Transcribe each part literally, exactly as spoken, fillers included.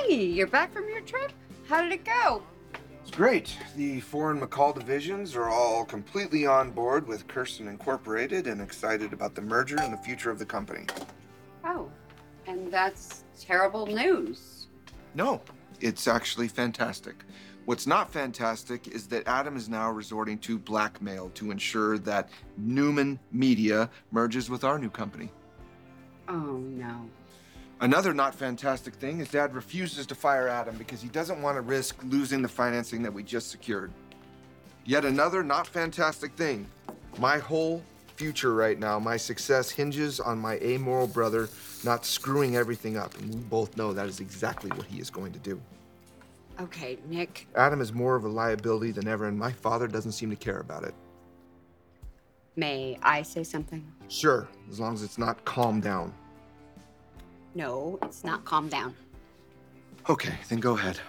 Hey, you're back from your trip? How did it go? It's great. The foreign McCall divisions are all completely on board with Kirsten Incorporated and excited about the merger and the future of the company. Oh, and that's terrible news. No, it's actually fantastic. What's not fantastic is that Adam is now resorting to blackmail to ensure that Newman Media merges with our new company. Oh, no. Another not fantastic thing is Dad refuses to fire Adam because he doesn't want to risk losing the financing that we just secured. Yet another not fantastic thing. My whole future right now, my success hinges on my amoral brother not screwing everything up, and we both know that is exactly what he is going to do. Okay, Nick. Adam is more of a liability than ever, and my father doesn't seem to care about it. May I say something? Sure, as long as it's not calm down. No, it's not calm down. Okay, then go ahead.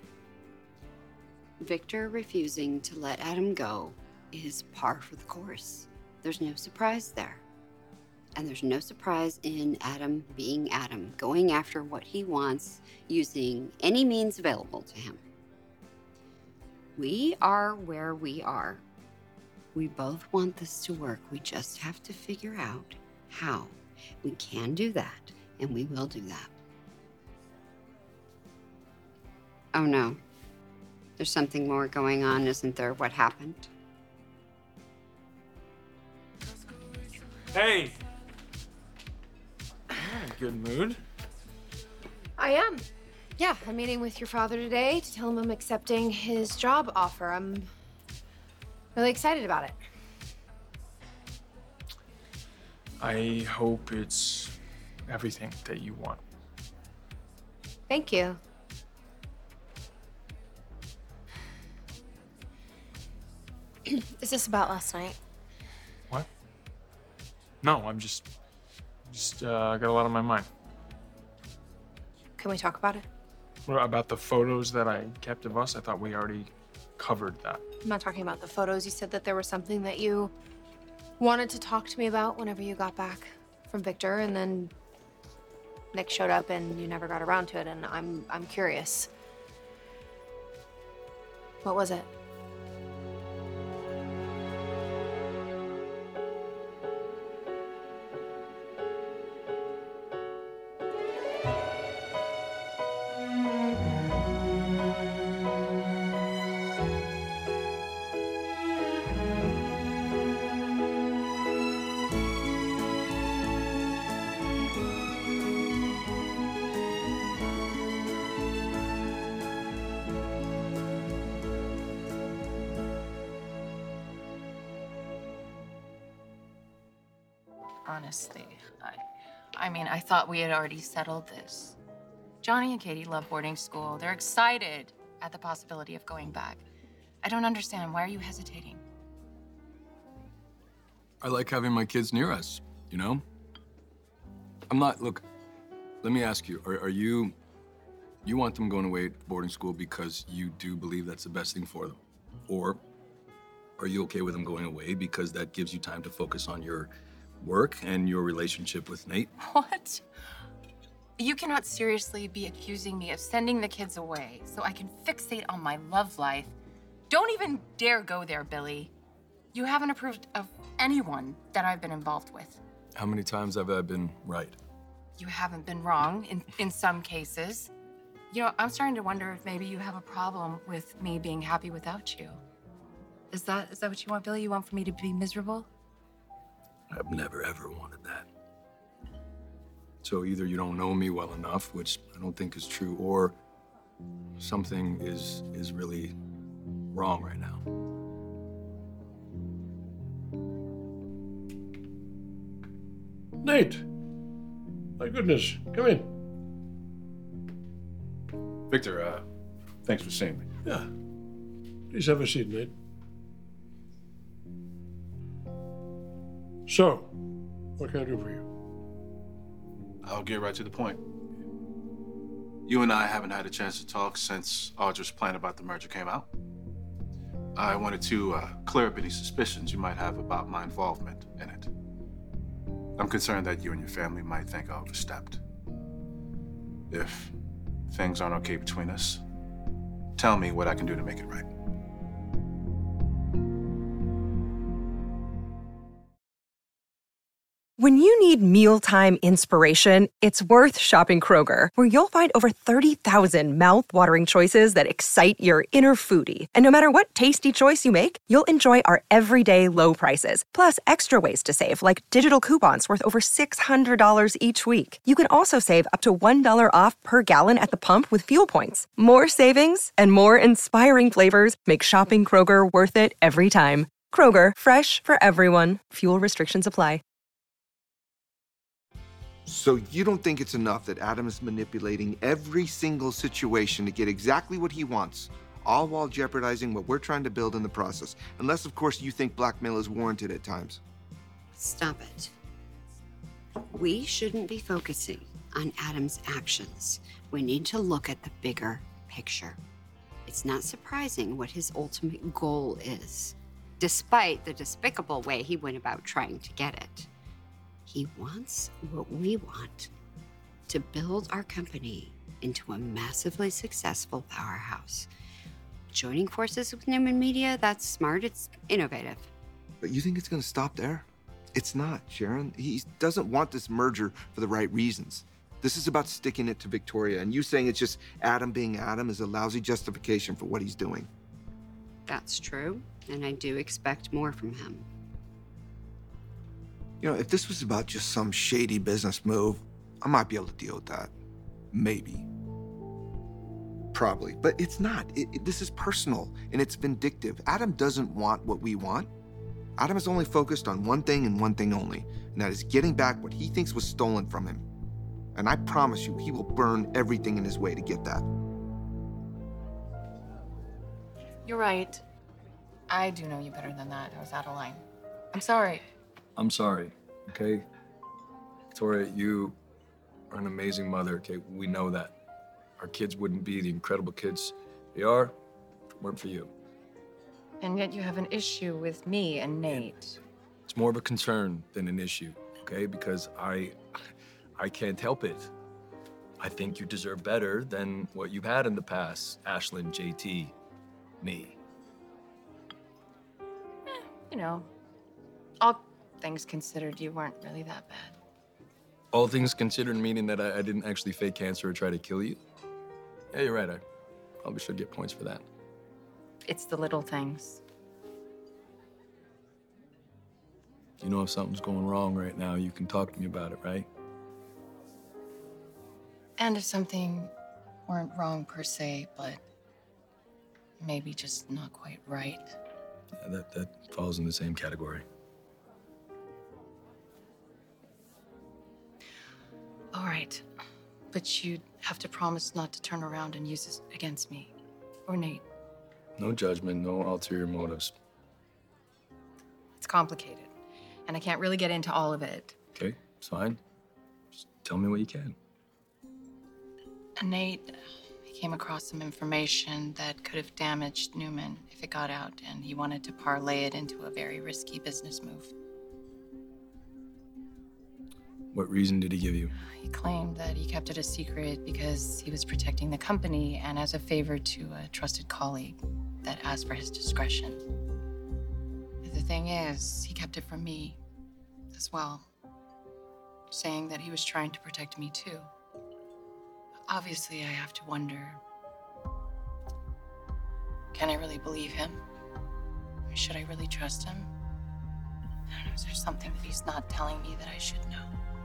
Victor refusing to let Adam go is par for the course. There's no surprise there. And there's no surprise in Adam being Adam, going after what he wants, using any means available to him. We are where we are. We both want this to work. We just have to figure out how. We can do that, and we will do that. Oh no. There's something more going on, isn't there? What happened? Hey! Good mood? I am. Yeah, I'm meeting with your father today to tell him I'm accepting his job offer. I'm really excited about it. I hope it's everything that you want. Thank you. Is this about last night? What? No, I'm just, just uh, got a lot on my mind. Can we talk about it? What about the photos that I kept of us? I thought we already covered that. I'm not talking about the photos. You said that there was something that you wanted to talk to me about whenever you got back from Victor, and then Nick showed up and you never got around to it, and I'm I'm curious. What was it? Honestly, I, I mean, I thought we had already settled this. Johnny and Katie love boarding school. They're excited at the possibility of going back. I don't understand. Why are you hesitating? I like having my kids near us, you know? I'm not, look, let me ask you, are, are you, you want them going away to boarding school because you do believe that's the best thing for them? Or are you okay with them going away because that gives you time to focus on your work and your relationship with Nate? What? You cannot seriously be accusing me of sending the kids away so I can fixate on my love life. Don't even dare go there, Billy. You haven't approved of anyone that I've been involved with. How many times have I been right? You haven't been wrong in, in some cases. You know, I'm starting to wonder if maybe you have a problem with me being happy without you. Is that is that what you want, Billy? You want for me to be miserable? I've never, ever wanted that. So either you don't know me well enough, which I don't think is true, or something is is really wrong right now. Nate! My goodness, come in. Victor, uh, thanks for seeing me. Yeah. Please have a seat, Nate. So, what can I do for you? I'll get right to the point. You and I haven't had a chance to talk since Audra's plan about the merger came out. I wanted to uh, clear up any suspicions you might have about my involvement in it. I'm concerned that you and your family might think I overstepped. If things aren't okay between us, tell me what I can do to make it right. When you need mealtime inspiration, it's worth shopping Kroger, where you'll find over thirty thousand mouth-watering choices that excite your inner foodie. And no matter what tasty choice you make, you'll enjoy our everyday low prices, plus extra ways to save, like digital coupons worth over six hundred dollars each week. You can also save up to one dollar off per gallon at the pump with fuel points. More savings and more inspiring flavors make shopping Kroger worth it every time. Kroger, fresh for everyone. Fuel restrictions apply. So you don't think it's enough that Adam is manipulating every single situation to get exactly what he wants, all while jeopardizing what we're trying to build in the process? Unless, of course, you think blackmail is warranted at times. Stop it. We shouldn't be focusing on Adam's actions. We need to look at the bigger picture. It's not surprising what his ultimate goal is, despite the despicable way he went about trying to get it. He wants what we want, to build our company into a massively successful powerhouse. Joining forces with Newman Media, that's smart, it's innovative. But you think it's gonna stop there? It's not, Sharon. He doesn't want this merger for the right reasons. This is about sticking it to Victoria, and you saying it's just Adam being Adam is a lousy justification for what he's doing. That's true, and I do expect more from him. You know, if this was about just some shady business move, I might be able to deal with that. Maybe. Probably. But it's not. It, it, this is personal, and it's vindictive. Adam doesn't want what we want. Adam is only focused on one thing and one thing only, and that is getting back what he thinks was stolen from him. And I promise you, he will burn everything in his way to get that. You're right. I do know you better than that. I was out of line. I'm sorry. I'm sorry, okay? Victoria, you are an amazing mother, okay? We know that. Our kids wouldn't be the incredible kids they are if it weren't for you. And yet you have an issue with me and Nate. It's more of a concern than an issue, okay? Because I, I can't help it. I think you deserve better than what you've had in the past, Ashlyn, J T, me. Eh, you know, all things considered, you weren't really that bad. All things considered, meaning that I, I didn't actually fake cancer or try to kill you? Yeah, you're right. I probably should get points for that. It's the little things. You know if something's going wrong right now, you can talk to me about it, right? And if something weren't wrong per se, but maybe just not quite right. Yeah, that, that falls in the same category. All right, but you'd have to promise not to turn around and use this against me or Nate. No judgment, no ulterior motives. It's complicated, and I can't really get into all of it. Okay, it's fine. Just tell me what you can. And Nate, he came across some information that could have damaged Newman if it got out, and he wanted to parlay it into a very risky business move. What reason did he give you? He claimed that he kept it a secret because he was protecting the company and as a favor to a trusted colleague that asked for his discretion. The thing is, he kept it from me as well, saying that he was trying to protect me too. Obviously, I have to wonder, can I really believe him? Or should I really trust him? I don't know, is there something that he's not telling me that I should know?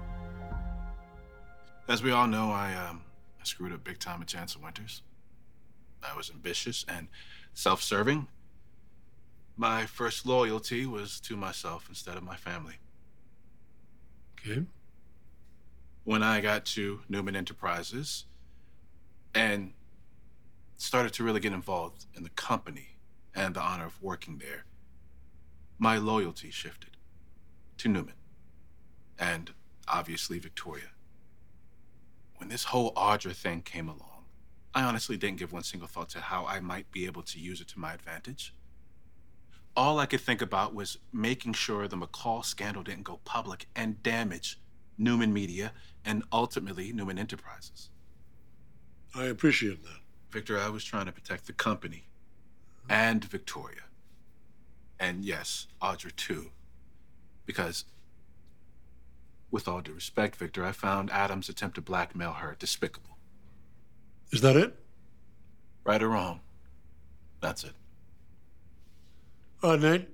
As we all know, I, um, I screwed up big time at Chancellor Winters. I was ambitious and self-serving. My first loyalty was to myself instead of my family. Okay. When I got to Newman Enterprises and started to really get involved in the company and the honor of working there, my loyalty shifted to Newman and obviously Victoria. When this whole Audra thing came along, I honestly didn't give one single thought to how I might be able to use it to my advantage. All I could think about was making sure the McCall scandal didn't go public and damage Newman Media and ultimately Newman Enterprises. I appreciate that. Victor, I was trying to protect the company and Victoria. And yes, Audra too. Because, with all due respect, Victor, I found Adam's attempt to blackmail her despicable. Is that it? Right or wrong, that's it. Uh, Nate,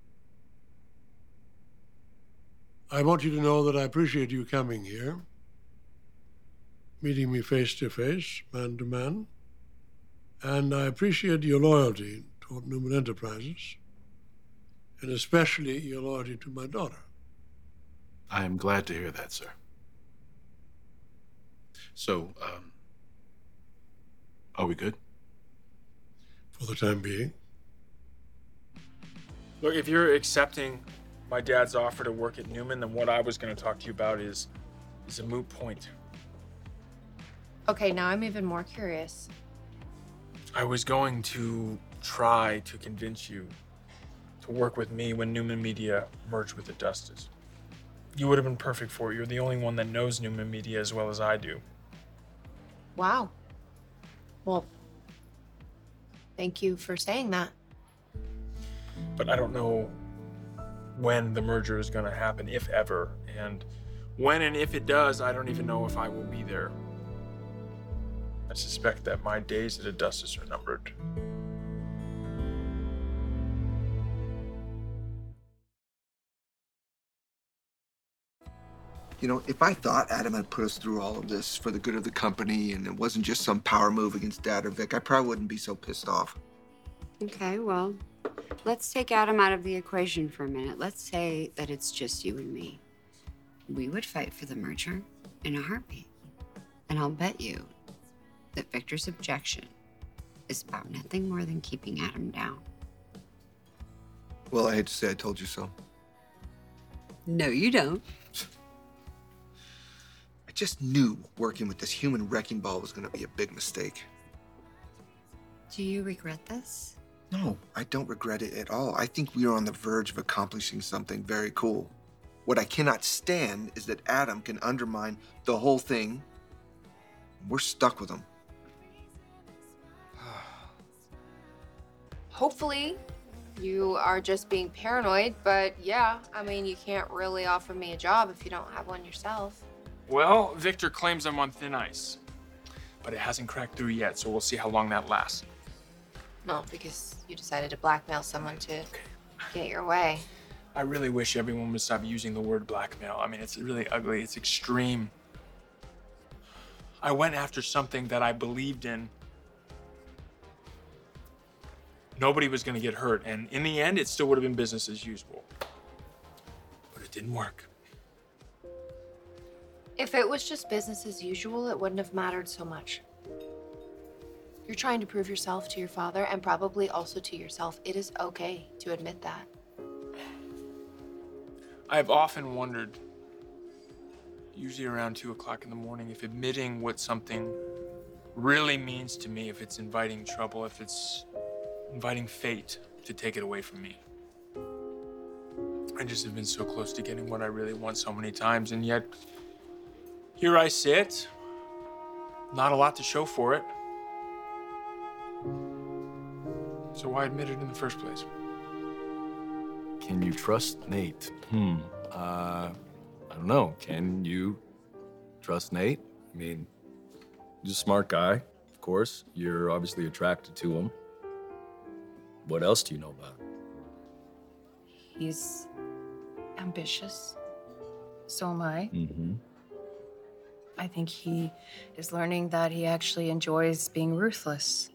I want you to know that I appreciate you coming here, meeting me face to face, man to man, and I appreciate your loyalty toward Newman Enterprises, and especially your loyalty to my daughter. I am glad to hear that, sir. So, um, are we good? For the time being. Look, if you're accepting my dad's offer to work at Newman, then what I was going to talk to you about is is a moot point. Okay, now I'm even more curious. I was going to try to convince you to work with me when Newman Media merged with Augustus. You would have been perfect for it. You're the only one that knows Newman Media as well as I do. Wow. Well, thank you for saying that. But I don't know when the merger is going to happen, if ever. And when and if it does, I don't even know if I will be there. I suspect that my days at Augustus are numbered. You know, if I thought Adam had put us through all of this for the good of the company and it wasn't just some power move against Dad or Vic, I probably wouldn't be so pissed off. Okay, well, let's take Adam out of the equation for a minute. Let's say that it's just you and me. We would fight for the merger in a heartbeat. And I'll bet you that Victor's objection is about nothing more than keeping Adam down. Well, I hate to say I told you so. No, you don't. I just knew working with this human wrecking ball was going to be a big mistake. Do you regret this? No, I don't regret it at all. I think we are on the verge of accomplishing something very cool. What I cannot stand is that Adam can undermine the whole thing. We're stuck with him. Hopefully, you are just being paranoid, but yeah, I mean, you can't really offer me a job if you don't have one yourself. Well, Victor claims I'm on thin ice, but it hasn't cracked through yet, so we'll see how long that lasts. No, because you decided to blackmail someone to get your way. I really wish everyone would stop using the word blackmail. I mean, it's really ugly. It's extreme. I went after something that I believed in. Nobody was going to get hurt, and in the end, it still would have been business as usual. But it didn't work. If it was just business as usual, it wouldn't have mattered so much. You're trying to prove yourself to your father and probably also to yourself. It is okay to admit that. I've often wondered, usually around two o'clock in the morning, if admitting what something really means to me, if it's inviting trouble, if it's inviting fate to take it away from me. I just have been so close to getting what I really want so many times, and yet here I sit, not a lot to show for it. So why admit it in the first place? Can you trust Nate? Hmm. Uh, I don't know. Can you trust Nate? I mean, he's a smart guy, of course. You're obviously attracted to him. What else do you know about him? He's ambitious. So am I. Mm-hmm. I think he is learning that he actually enjoys being ruthless.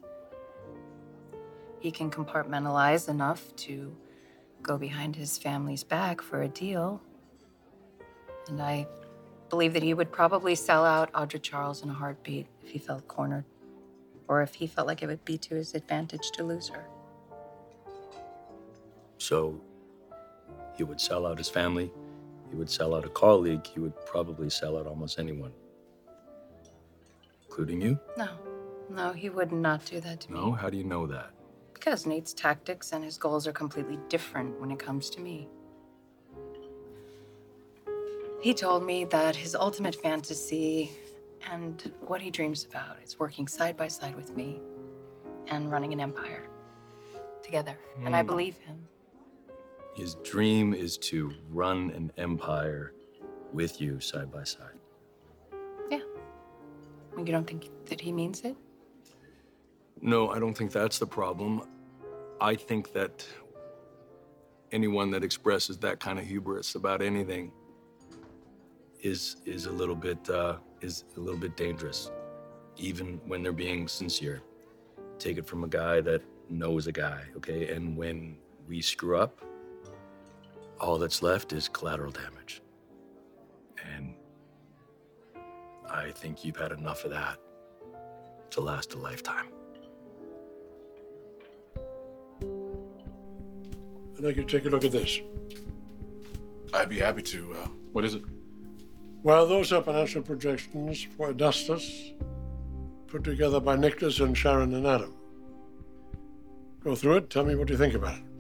He can compartmentalize enough to go behind his family's back for a deal. And I believe that he would probably sell out Audra Charles in a heartbeat if he felt cornered, or if he felt like it would be to his advantage to lose her. So he would sell out his family, he would sell out a colleague, he would probably sell out almost anyone. Including you? No, no, he would not do that to me. No? How do you know that? Because Nate's tactics and his goals are completely different when it comes to me. He told me that his ultimate fantasy And what he dreams about is working side by side with me and running an empire together. Mm. And I believe him. His dream is to run an empire with you side by side. Yeah. You don't think that he means it? No, I don't think that's the problem. I think that anyone that expresses that kind of hubris about anything is is a little bit uh, is a little bit dangerous, even when they're being sincere. Take it from a guy that knows a guy, okay? And when we screw up, all that's left is collateral damage. And I think you've had enough of that to last a lifetime. I'd like you to take a look at this. I'd be happy to. Uh, what is it? Well, those are financial projections for Augustus, put together by Nicholas and Sharon and Adam. Go through it, tell me what you think about it.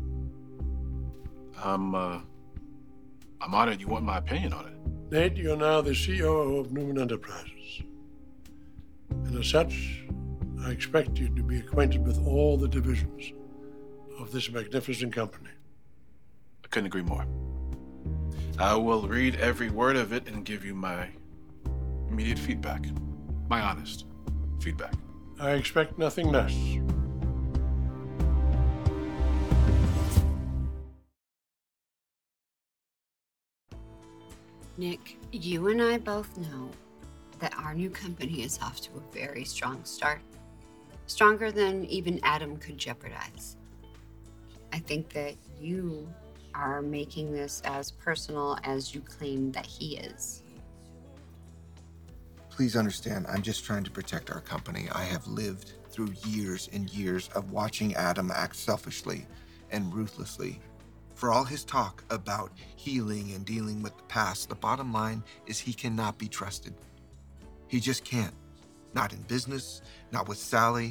I'm, uh, I'm honored you want my opinion on it. Nate, you're now the C O O of Newman Enterprises. And as such, I expect you to be acquainted with all the divisions of this magnificent company. I couldn't agree more. I will read every word of it and give you my immediate feedback. My honest feedback. I expect nothing less. Nick, you and I both know that our new company is off to a very strong start. Stronger than even Adam could jeopardize. I think that you are making this as personal as you claim that he is. Please understand, I'm just trying to protect our company. I have lived through years and years of watching Adam act selfishly and ruthlessly. For all his talk about healing and dealing with the past, the bottom line is he cannot be trusted. He just can't. Not in business, not with Sally.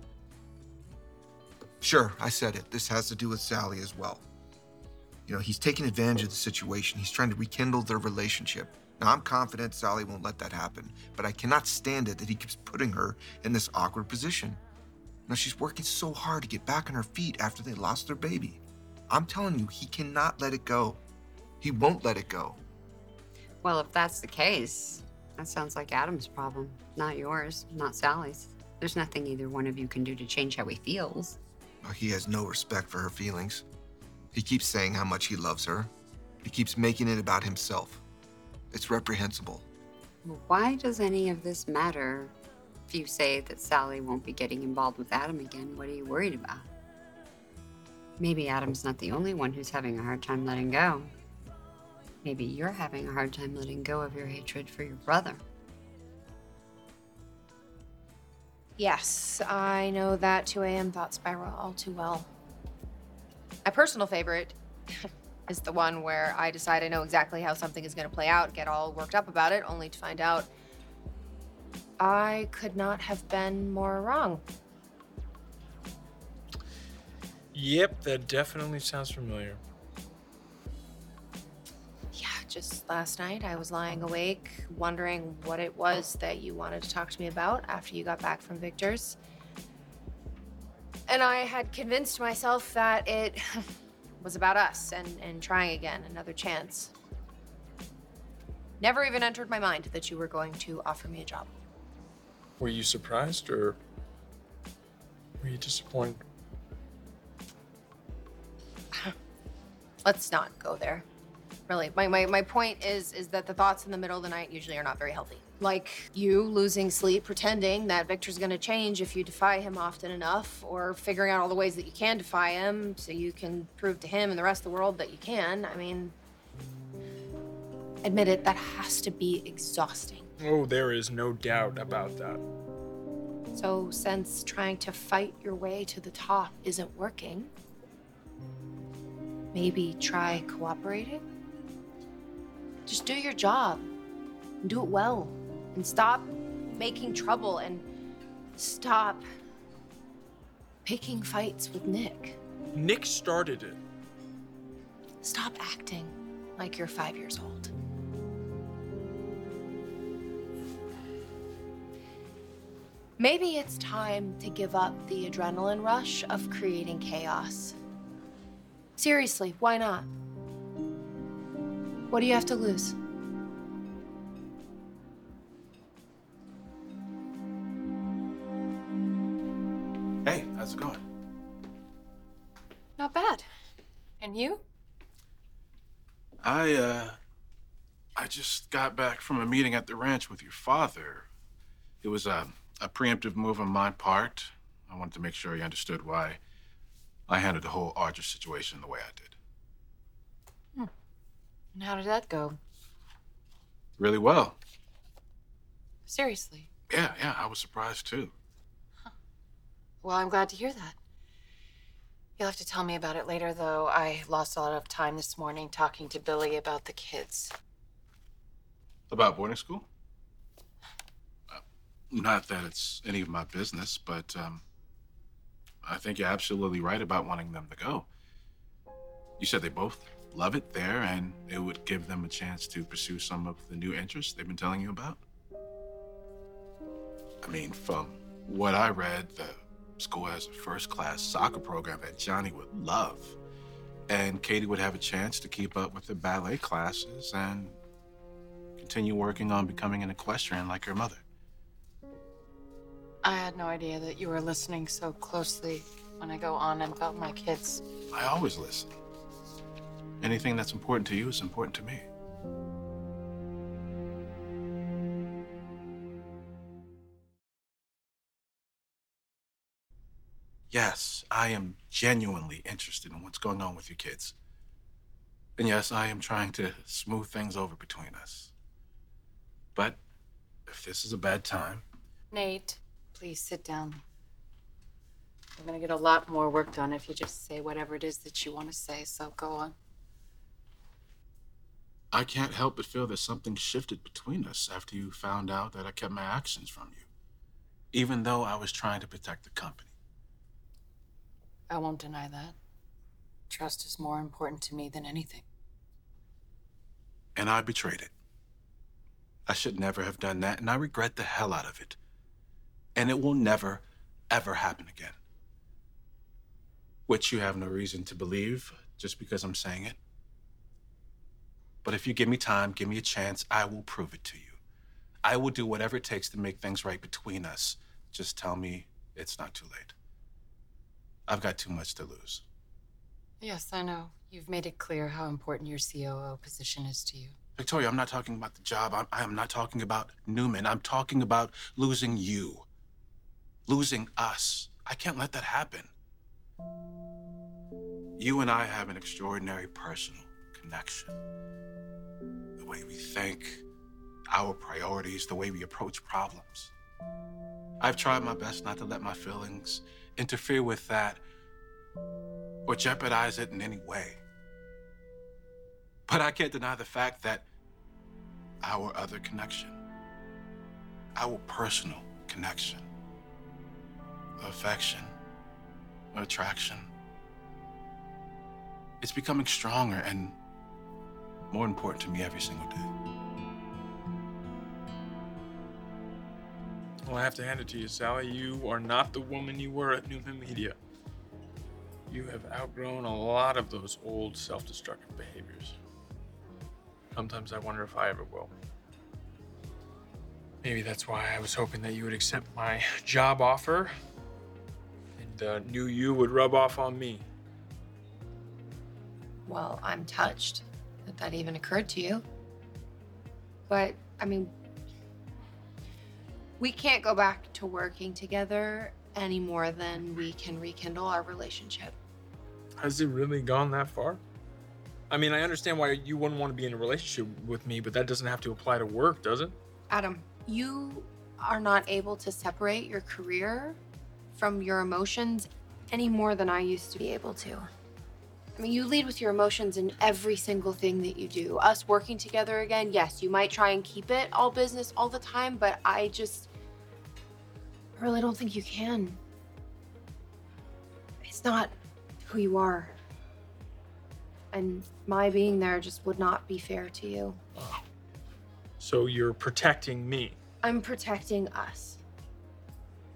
Sure, I said it. This has to do with Sally as well. You know, he's taking advantage of the situation. He's trying to rekindle their relationship. Now, I'm confident Sally won't let that happen, but I cannot stand it that he keeps putting her in this awkward position. Now, she's working so hard to get back on her feet after they lost their baby. I'm telling you, he cannot let it go. He won't let it go. Well, if that's the case, that sounds like Adam's problem, not yours, not Sally's. There's nothing either one of you can do to change how he feels. Well, he has no respect for her feelings. He keeps saying how much he loves her. He keeps making it about himself. It's reprehensible. Well, why does any of this matter if you say that Sally won't be getting involved with Adam again? What are you worried about? Maybe Adam's not the only one who's having a hard time letting go. Maybe you're having a hard time letting go of your hatred for your brother. Yes, I know that two A M thought spiral all too well. My personal favorite is the one where I decide I know exactly how something is going to play out, get all worked up about it, only to find out I could not have been more wrong. Yep, that definitely sounds familiar. Yeah, just last night I was lying awake, wondering what it was that you wanted to talk to me about after you got back from Victor's. And I had convinced myself that it was about us and, and trying again, another chance. Never even entered my mind that you were going to offer me a job. Were you surprised or were you disappointed? Let's not go there. Really, my, my, my point is is that the thoughts in the middle of the night usually are not very healthy. Like you losing sleep, pretending that Victor's gonna change if you defy him often enough, or figuring out all the ways that you can defy him so you can prove to him and the rest of the world that you can. I mean, admit it, that has to be exhausting. Oh, there is no doubt about that. So since trying to fight your way to the top isn't working, maybe try cooperating? Just do your job and do it well and stop making trouble and stop picking fights with Nick. Nick started it. Stop acting like you're five years old. Maybe it's time to give up the adrenaline rush of creating chaos. Seriously, why not? What do you have to lose? Hey, how's it going? Not bad. And you? I, uh, I just got back from a meeting at the ranch with your father. It was a, a preemptive move on my part. I wanted to make sure he understood why I handled the whole Archer situation the way I did. Hmm. And how did that go? Really well. Seriously? Yeah, yeah, I was surprised too. Huh. Well, I'm glad to hear that. You'll have to tell me about it later, though. I lost a lot of time this morning talking to Billy about the kids. About boarding school? Uh, not that it's any of my business, but um, I think you're absolutely right about wanting them to go. You said they both love it there, and it would give them a chance to pursue some of the new interests they've been telling you about. I mean, from what I read, the school has a first-class soccer program that Johnny would love. And Katie would have a chance to keep up with the ballet classes and continue working on becoming an equestrian like her mother. I had no idea that you were listening so closely when I go on about my kids. I always listen. Anything that's important to you is important to me. Yes, I am genuinely interested in what's going on with your kids. And yes, I am trying to smooth things over between us. But if this is a bad time... Nate, please sit down. We're gonna get a lot more work done if you just say whatever it is that you want to say, so go on. I can't help but feel that something shifted between us after you found out that I kept my actions from you, even though I was trying to protect the company. I won't deny that. Trust is more important to me than anything. And I betrayed it. I should never have done that, and I regret the hell out of it. And it will never, ever happen again. Which you have no reason to believe just because I'm saying it. But if you give me time, give me a chance, I will prove it to you. I will do whatever it takes to make things right between us. Just tell me it's not too late. I've got too much to lose. Yes, I know. You've made it clear how important your C O O position is to you. Victoria, I'm not talking about the job. I'm, I am not talking about Newman. I'm talking about losing you. Losing us. I can't let that happen. You and I have an extraordinary personal connection. The way we think, our priorities, the way we approach problems. I've tried my best not to let my feelings interfere with that or jeopardize it in any way. But I can't deny the fact that our other connection, our personal connection, affection, attraction, it's becoming stronger and more important to me every single day. Well, I have to hand it to you, Sally. You are not the woman you were at Newman Media. You have outgrown a lot of those old self-destructive behaviors. Sometimes I wonder if I ever will. Maybe that's why I was hoping that you would accept my job offer and uh, knew you would rub off on me. Well, I'm touched that that even occurred to you. But, I mean, we can't go back to working together any more than we can rekindle our relationship. Has it really gone that far? I mean, I understand why you wouldn't want to be in a relationship with me, but that doesn't have to apply to work, does it? Adam, you are not able to separate your career from your emotions any more than I used to be able to. I mean, you lead with your emotions in every single thing that you do. Us working together again, yes, you might try and keep it all business all the time, but I just I really don't think you can. It's not who you are. And my being there just would not be fair to you. Oh. So you're protecting me? I'm protecting us.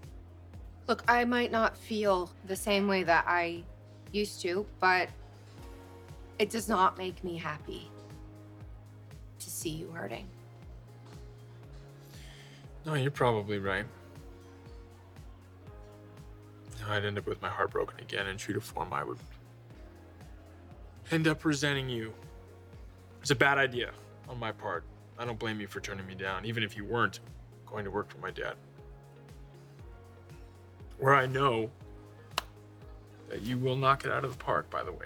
Look, I might not feel the same way that I used to, but it does not make me happy to see you hurting. No, you're probably right. I'd end up with my heart broken again, and true to form, I would end up resenting you. It's a bad idea on my part. I don't blame you for turning me down, even if you weren't going to work for my dad. Where I know that you will knock it out of the park, by the way.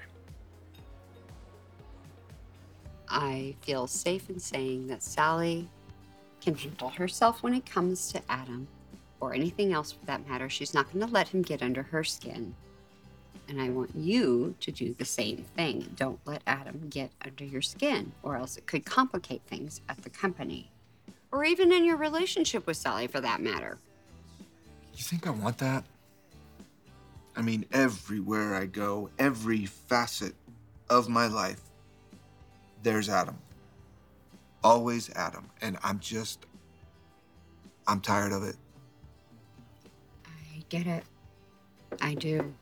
I feel safe in saying that Sally can handle herself when it comes to Adam, or anything else for that matter. She's not going to let him get under her skin. And I want you to do the same thing. Don't let Adam get under your skin, or else it could complicate things at the company, or even in your relationship with Sally for that matter. You think I want that? I mean, everywhere I go, every facet of my life, there's Adam. Always Adam. And I'm just, I'm tired of it. I get it. I do.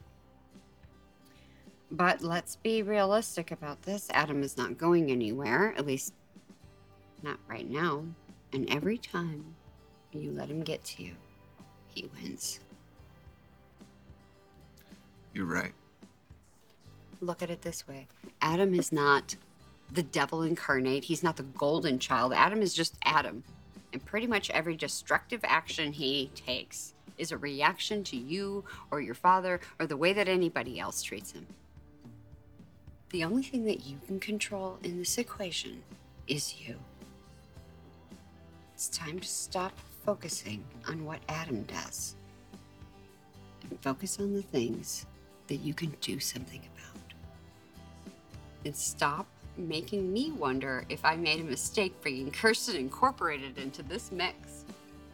But let's be realistic about this. Adam is not going anywhere, at least not right now. And every time you let him get to you, he wins. You're right. Look at it this way. Adam is not the devil incarnate. He's not the golden child. Adam is just Adam. And pretty much every destructive action he takes is a reaction to you or your father or the way that anybody else treats him. The only thing that you can control in this equation is you. It's time to stop focusing on what Adam does and focus on the things that you can do something about. And stop making me wonder if I made a mistake bringing Kirsten Incorporated into this mix.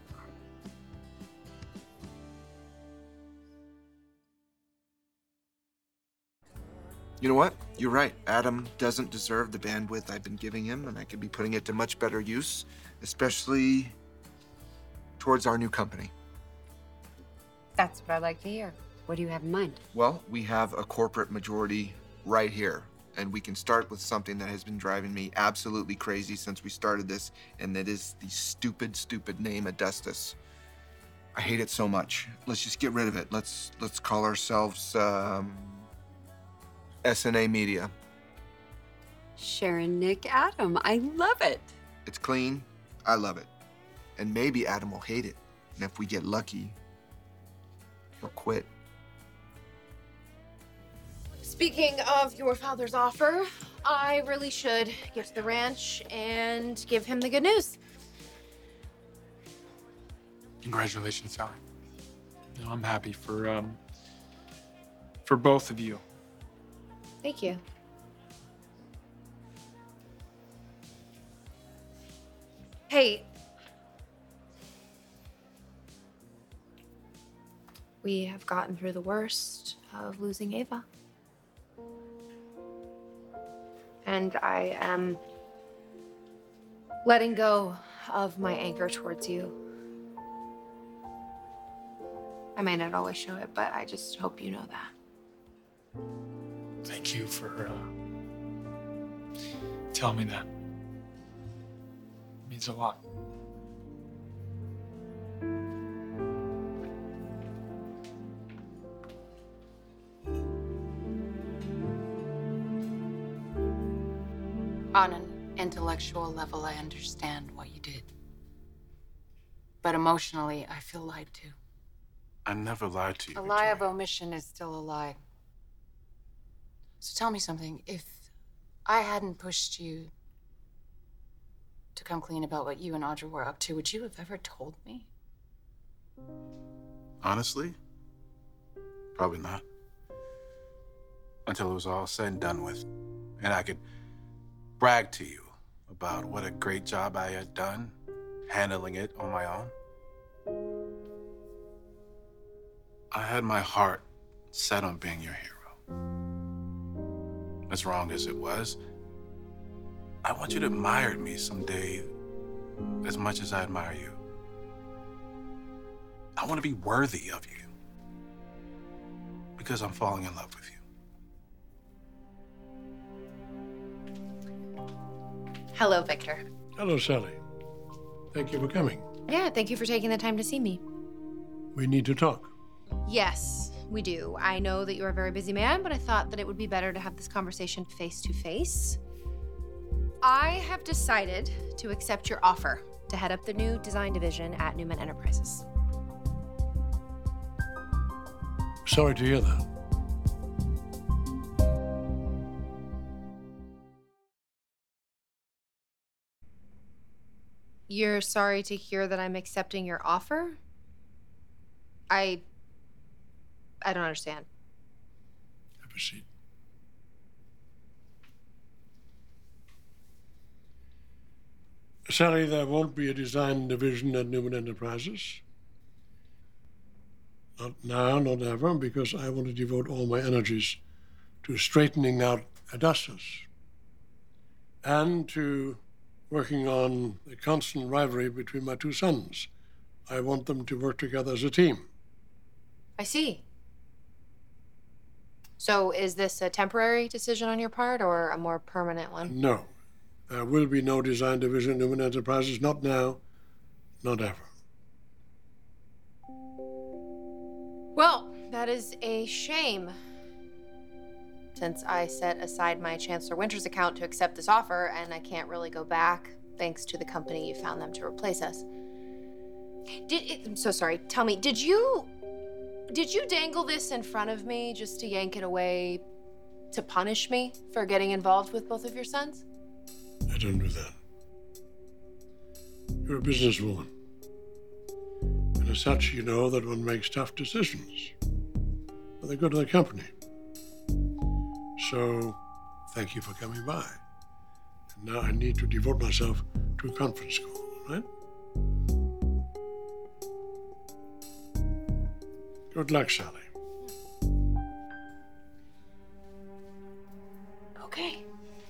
You know what? You're right. Adam doesn't deserve the bandwidth I've been giving him, and I could be putting it to much better use, especially towards our new company. That's what I like to hear. What do you have in mind? Well, we have a corporate majority right here, and we can start with something that has been driving me absolutely crazy since we started this, and that is the stupid, stupid name Adustus. I hate it so much. Let's just get rid of it. Let's let's call ourselves um, S N A Media. Sharon Nick Adam. I love it. It's clean. I love it. And maybe Adam will hate it. And if we get lucky, he'll quit. Speaking of your father's offer, I really should get to the ranch and give him the good news. Congratulations, Sally. You know, I'm happy for um for both of you. Thank you. Hey. We have gotten through the worst of losing Ava. And I am letting go of my anger towards you. I may not always show it, but I just hope you know that. Thank you for uh, telling me that. It means a lot. On an intellectual level, I understand what you did. But emotionally, I feel lied to. I never lied to you. A lie of omission is still a lie. So tell me something. If I hadn't pushed you to come clean about what you and Audra were up to, would you have ever told me? Honestly, probably not. Until it was all said and done with. And I could brag to you about what a great job I had done handling it on my own. I had my heart set on being your hero. As wrong as it was, I want you to admire me someday as much as I admire you. I want to be worthy of you. because I'm falling in love with you. Hello, Victor. Hello, Sally. Thank you for coming. Yeah, thank you for taking the time to see me. We need to talk. Yes, we do. I know that you're a very busy man, but I thought that it would be better to have this conversation face to face. I have decided to accept your offer to head up the new design division at Newman Enterprises. Sorry to hear that. You're sorry to hear that I'm accepting your offer? I... I don't understand. Have a seat. Sally, there won't be a design division at Newman Enterprises. Not now, not ever, because I want to devote all my energies to straightening out Augustus and to working on the constant rivalry between my two sons. I want them to work together as a team. I see. So is this a temporary decision on your part or a more permanent one? No, there will be no design division at Newman Enterprises, not now, not ever. Well, that is a shame. Since I set aside my Chancellor Winters account to accept this offer, and I can't really go back thanks to the company you found them to replace us. Did it, I'm so sorry. Tell me, did you did you dangle this in front of me just to yank it away to punish me for getting involved with both of your sons? I don't do that. You're a businesswoman. And as such, you know that one makes tough decisions. But they're good to the company. So, thank you for coming by. And now I need to devote myself to a conference call, all right? Good luck, Sally. Okay.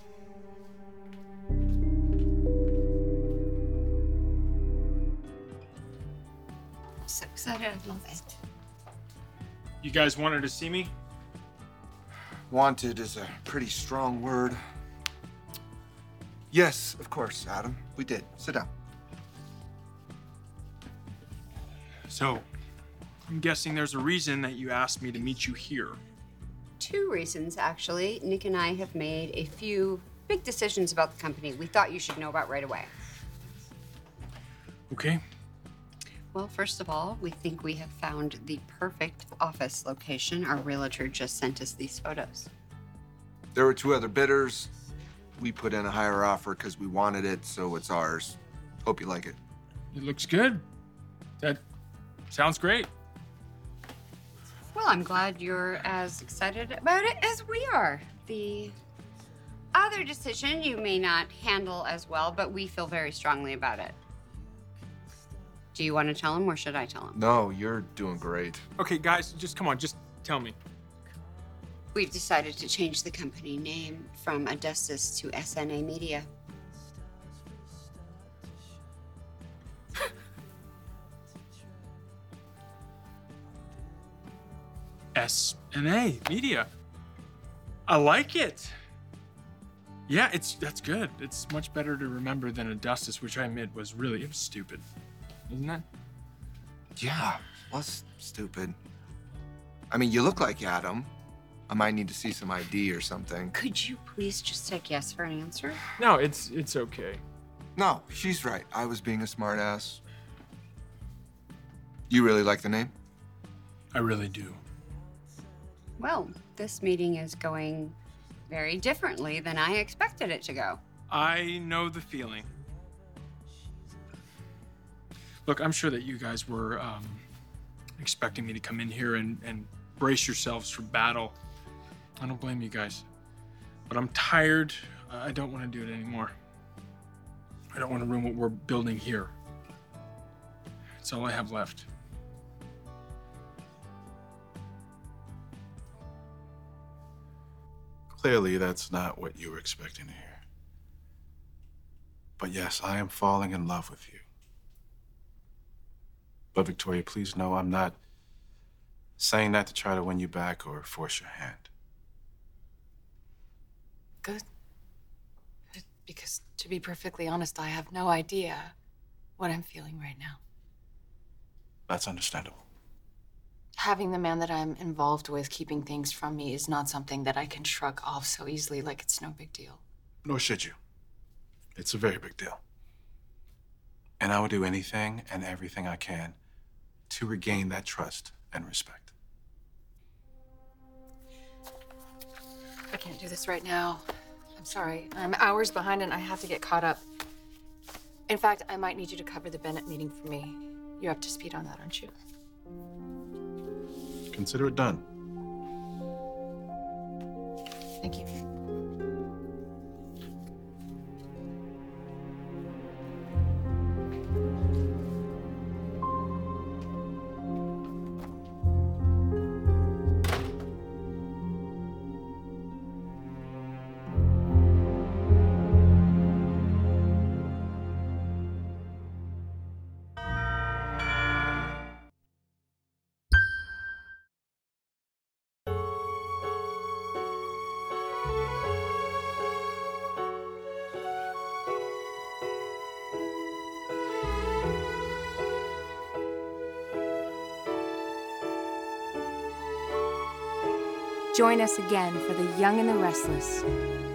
So excited, I love it. You guys wanted to see me? Wanted is a pretty strong word. Yes, of course, Adam. We did. Sit down. So, I'm guessing there's a reason that you asked me to meet you here. Two reasons, actually. Nick and I have made a few big decisions about the company we thought you should know about right away. Okay. Well, first of all, we think we have found the perfect office location. Our realtor just sent us these photos. There were two other bidders. We put in a higher offer because we wanted it, so it's ours. Hope you like it. It looks good. That sounds great. Well, I'm glad you're as excited about it as we are. The other decision you may not handle as well, but we feel very strongly about it. Do you want to tell him or should I tell him? No, you're doing great. Okay, guys, just come on, just tell me. We've decided to change the company name from Augustus to S N A Media. S N A Media. I like it. Yeah, it's that's good. It's much better to remember than Augustus, which I admit was really it was stupid. Isn't it? Yeah, was stupid. I mean, you look like Adam. I might need to see some I D or something. Could you please just take yes for an answer? No, it's it's okay. No, she's right. I was being a smartass. You really like the name? I really do. Well, this meeting is going very differently than I expected it to go. I know the feeling. Look, I'm sure that you guys were um, expecting me to come in here and, and brace yourselves for battle. I don't blame you guys. But I'm tired. I don't want to do it anymore. I don't want to ruin what we're building here. It's all I have left. Clearly, that's not what you were expecting to hear. But yes, I am falling in love with you. But Victoria, please know I'm not saying that to try to win you back or force your hand. Good. Good. Because to be perfectly honest, I have no idea what I'm feeling right now. That's understandable. Having the man that I'm involved with keeping things from me is not something that I can shrug off so easily like it's no big deal. Nor should you. It's a very big deal. And I will do anything and everything I can to regain that trust and respect. I can't do this right now. I'm sorry. I'm hours behind and I have to get caught up. In fact, I might need you to cover the Bennett meeting for me. You're up to speed on that, aren't you? Consider it done. Thank you. Join us again for The Young and the Restless,